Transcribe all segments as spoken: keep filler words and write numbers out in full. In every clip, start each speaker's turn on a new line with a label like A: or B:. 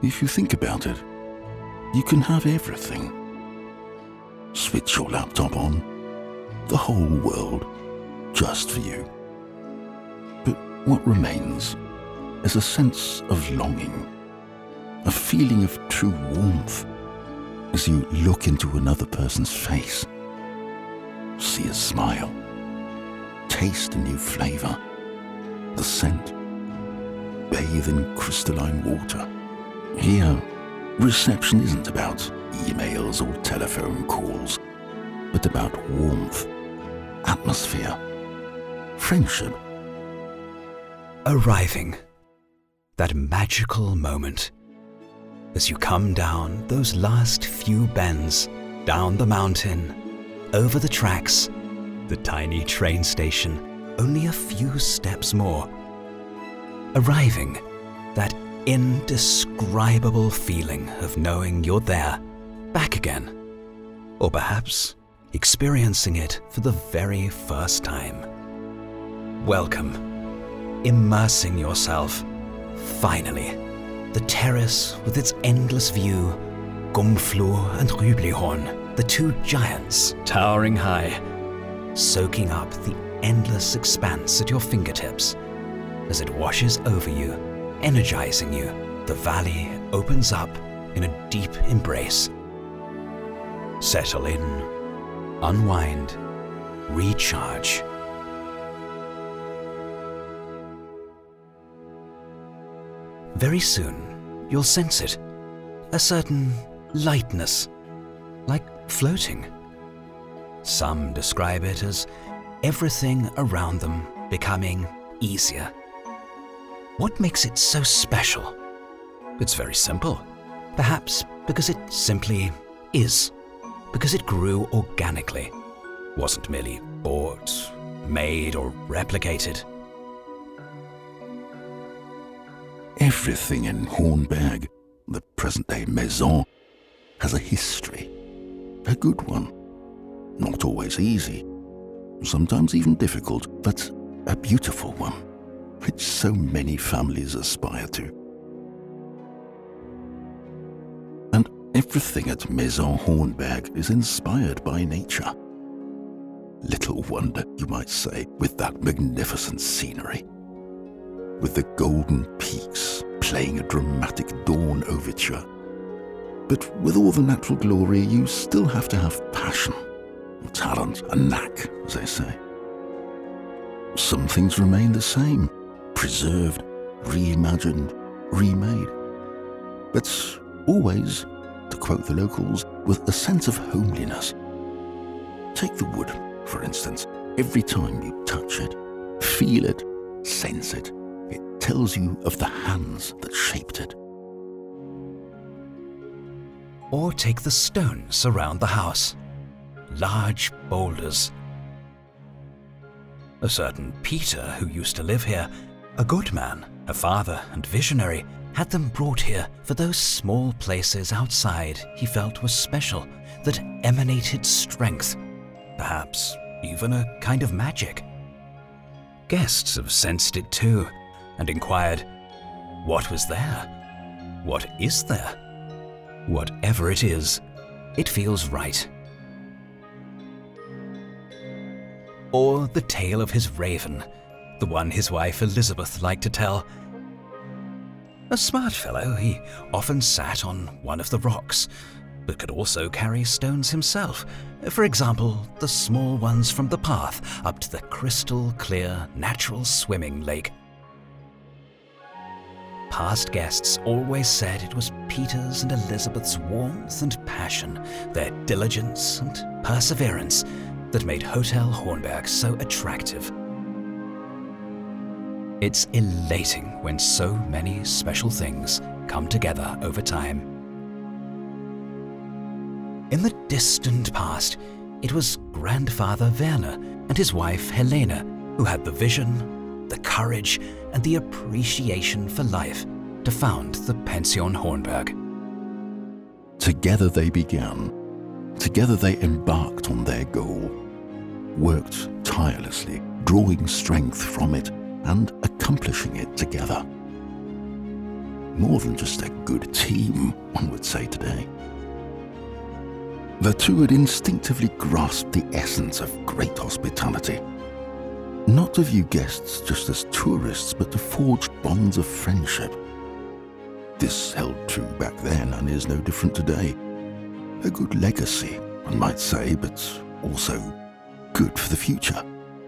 A: If you think about it, you can have everything. Switch your laptop on, the whole world, just for you. But what remains is a sense of longing, a feeling of true warmth as you look into another person's face, see a smile, taste a new flavor, the scent, bathe in crystalline water. Here, reception isn't about emails or telephone calls, but about warmth, atmosphere, friendship.
B: Arriving. That magical moment. As you come down those last few bends, down the mountain, over the tracks, the tiny train station, only a few steps more. Arriving. That indescribable feeling of knowing you're there, back again. Or perhaps experiencing it for the very first time. Welcome. Immersing yourself. Finally. The terrace with its endless view. Gumflur and Rüblihorn, the two giants towering high, soaking up the endless expanse at your fingertips. As it washes over you, energizing you, the valley opens up in a deep embrace. Settle in, unwind, recharge. Very soon, you'll sense it, a certain lightness, like floating. Some describe it as everything around them becoming easier. What makes it so special? It's very simple. Perhaps because it simply is. Because it grew organically. Wasn't merely bought, made, or replicated.
A: Everything in Hornberg, the present-day Maison, has a history. A good one. Not always easy. Sometimes even difficult, but a beautiful one, which so many families aspire to. And everything at Maison Hornberg is inspired by nature. Little wonder, you might say, with that magnificent scenery. With the golden peaks playing a dramatic dawn overture. But with all the natural glory, you still have to have passion, talent, and knack, as they say. Some things remain the same, preserved, reimagined, remade. But always, to quote the locals, with a sense of homeliness. Take the wood, for instance. Every time you touch it, feel it, sense it, it tells you of the hands that shaped it.
B: Or take the stones around the house. Large boulders. A certain Peter, who used to live here, a good man, a father and visionary, had them brought here for those small places outside he felt were special, that emanated strength, perhaps even a kind of magic. Guests have sensed it too, and inquired, what was there? What is there? Whatever it is, it feels right. Or the tale of his raven, the one his wife Elizabeth liked to tell. A smart fellow, he often sat on one of the rocks, but could also carry stones himself. For example, the small ones from the path up to the crystal clear natural swimming lake. Past guests always said it was Peter's and Elizabeth's warmth and passion, their diligence and perseverance, that made Hotel Hornberg so attractive. It's elating when so many special things come together over time. In the distant past, it was grandfather Werner and his wife Helene who had the vision, the courage, and the appreciation for life to found the Pension Hornberg.
A: Together they began. Together they embarked on their goal, worked tirelessly, drawing strength from it and accomplishing it together. more than just a good team, one would say today. The two had instinctively grasped the essence of great hospitality. Not to view guests just as tourists, but to forge bonds of friendship. This held true back then and is no different today. A good legacy, one might say, but also good for the future.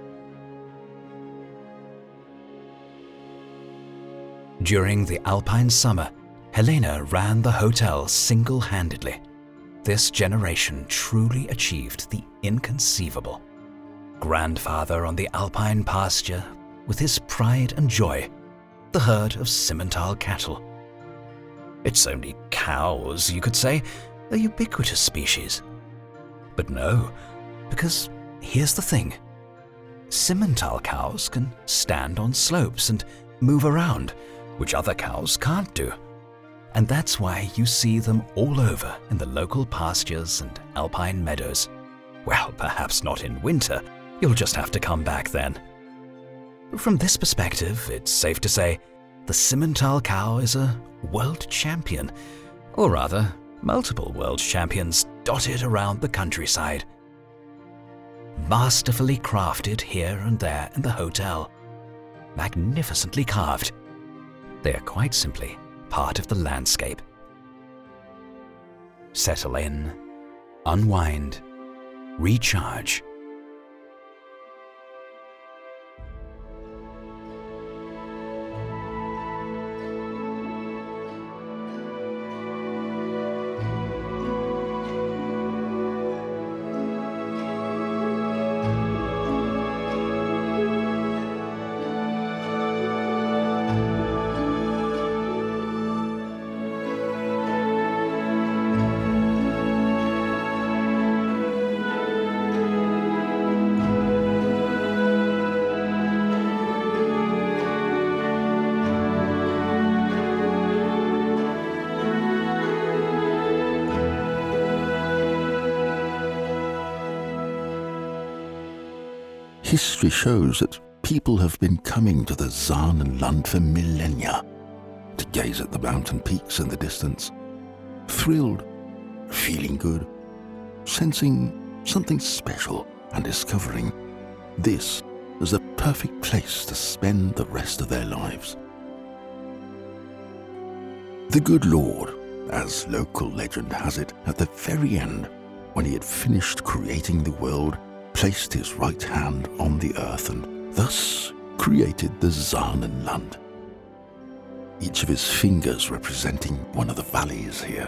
B: During the Alpine summer, Helena ran the hotel single-handedly. This generation truly achieved the inconceivable. Grandfather on the Alpine pasture, with his pride and joy, the herd of Simmental cattle. It's only cows, you could say, a ubiquitous species. But no, because here's the thing. Simmental cows can stand on slopes and move around, which other cows can't do. And that's why you see them all over in the local pastures and alpine meadows. Well, perhaps not in winter. You'll just have to come back then. From this perspective, it's safe to say the Simmental cow is a world champion, or rather, multiple world champions dotted around the countryside. Masterfully crafted here and there in the hotel. Magnificently carved. They are quite simply part of the landscape. Settle in, unwind, recharge.
A: History shows that people have been coming to the Saanenland for millennia to gaze at the mountain peaks in the distance, thrilled, feeling good, sensing something special and discovering this as the perfect place to spend the rest of their lives. The good Lord, as local legend has it, at the very end, when he had finished creating the world, placed his right hand on the earth and thus created the Saanenland, each of his fingers representing one of the valleys here.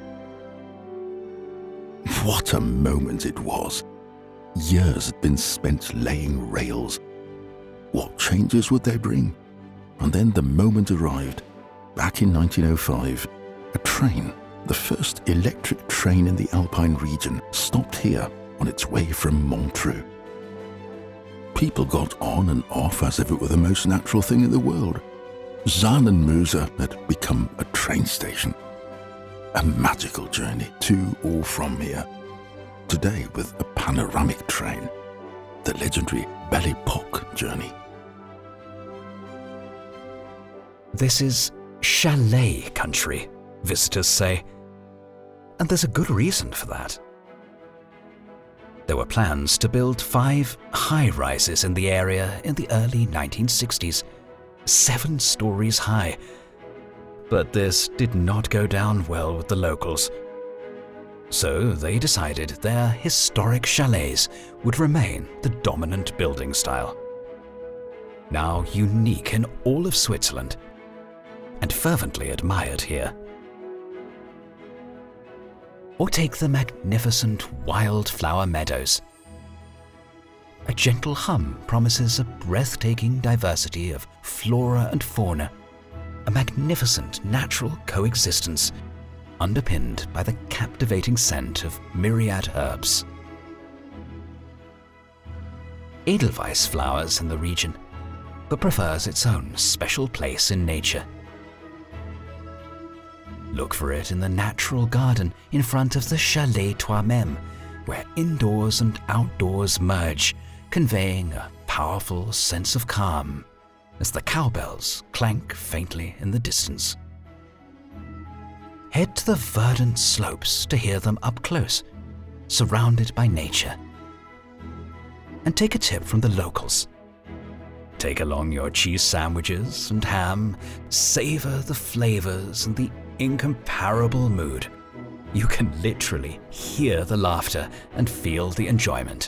A: What a moment it was! Years had been spent laying rails. What changes would they bring? And then the moment arrived. Back in nineteen oh five, a train, the first electric train in the Alpine region, stopped here on its way from Montreux. People got on and off as if it were the most natural thing in the world. Saanenmuse had become a train station. A magical journey to or from here. Today with a panoramic train, the legendary Belle Epoque journey.
B: This is chalet country, visitors say. And there's a good reason for that. There were plans to build five high-rises in the area in the early nineteen sixties, seven stories high. But this did not go down well with the locals. So they decided their historic chalets would remain the dominant building style. Now unique in all of Switzerland, and fervently admired here. Or take the magnificent wildflower meadows. A gentle hum promises a breathtaking diversity of flora and fauna, a magnificent natural coexistence underpinned by the captivating scent of myriad herbs. Edelweiss flowers in the region, but prefers its own special place in nature. Look for it in the natural garden in front of the Chalet Toi-Même, where indoors and outdoors merge, conveying a powerful sense of calm as the cowbells clank faintly in the distance. head to the verdant slopes to hear them up close, surrounded by nature. And take a tip from the locals. Take along your cheese sandwiches and ham, savor the flavors and the incomparable mood. You can literally hear the laughter and feel the enjoyment.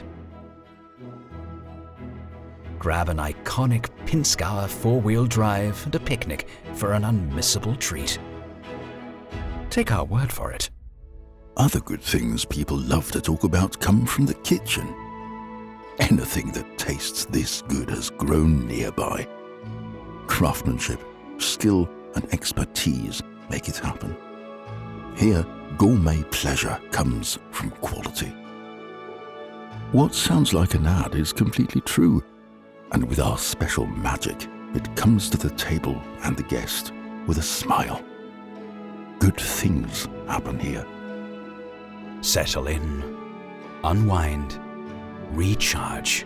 B: Grab an iconic Pinzgauer four-wheel drive and a picnic for an unmissable treat. Take our word for it.
A: Other good things people love to talk about come from the kitchen. Anything that tastes this good has grown nearby. Craftsmanship, skill, and expertise make it happen. Here, gourmet pleasure comes from quality. What sounds like an ad is completely true, and with our special magic, it comes to the table and the guest with a smile. Good things happen here.
B: Settle in, unwind, recharge.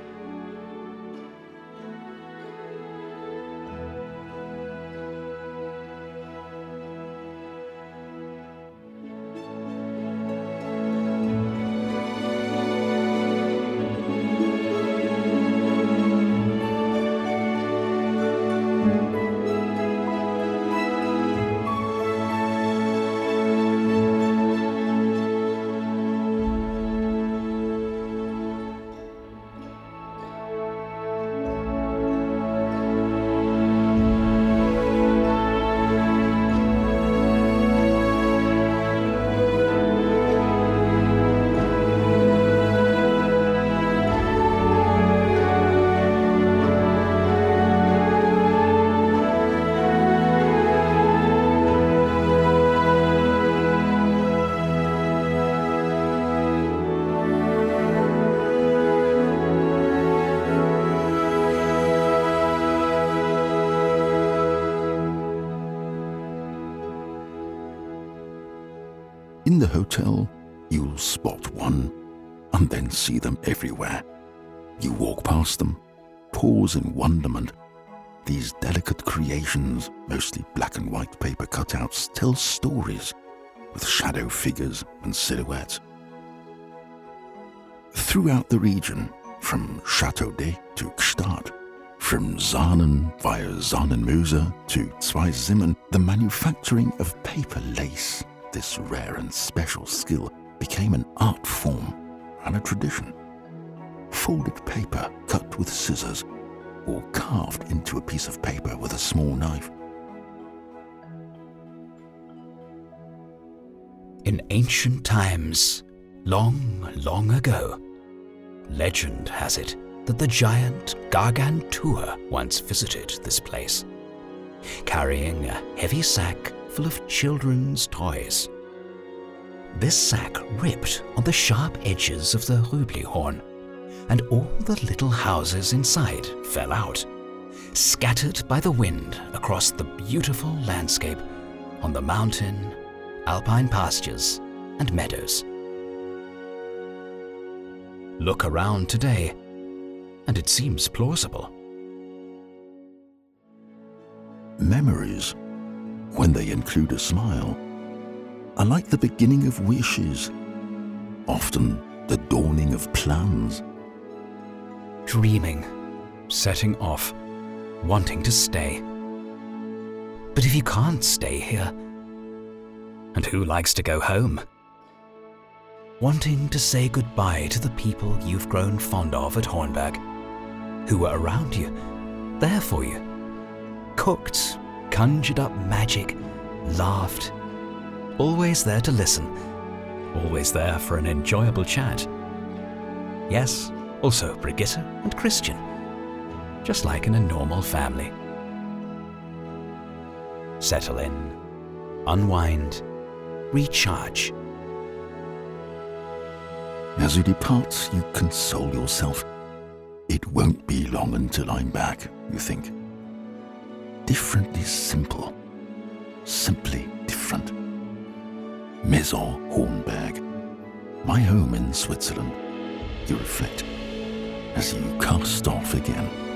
A: In the hotel, you'll spot one and then see them everywhere. You walk past them, pause in wonderment. These delicate creations, mostly black and white paper cutouts, tell stories with shadow figures and silhouettes. Throughout the region, from Chateaudet to Gstaad, from Zahnen via Zahnenmöser to Zweisimmen, the manufacturing of paper lace, this rare and special skill, became an art form and a tradition. Folded paper cut with scissors or carved into a piece of paper with a small knife.
B: In ancient times, long, long ago, legend has it that the giant Gargantua once visited this place, carrying a heavy sack full of children's toys. This sack ripped on the sharp edges of the Rüblihorn, and all the little houses inside fell out, scattered by the wind across the beautiful landscape on the mountain, alpine pastures, and meadows. Look around today, and it seems plausible.
A: Memories, when they include a smile, are like the beginning of wishes, often the dawning of plans.
B: Dreaming, setting off, wanting to stay. But if you can't stay here, and who likes to go home? Wanting to say goodbye to the people you've grown fond of at Hornberg, who were around you, there for you, cooked, conjured up magic, laughed, always there to listen, always there for an enjoyable chat. Yes, also Brigitte and Christian, just like in a normal family. Settle in, unwind, recharge.
A: As you depart, you console yourself. It won't be long until I'm back, you think. Differently simple, simply different. Maison Hornberg, my home in Switzerland, you reflect as you cast off again.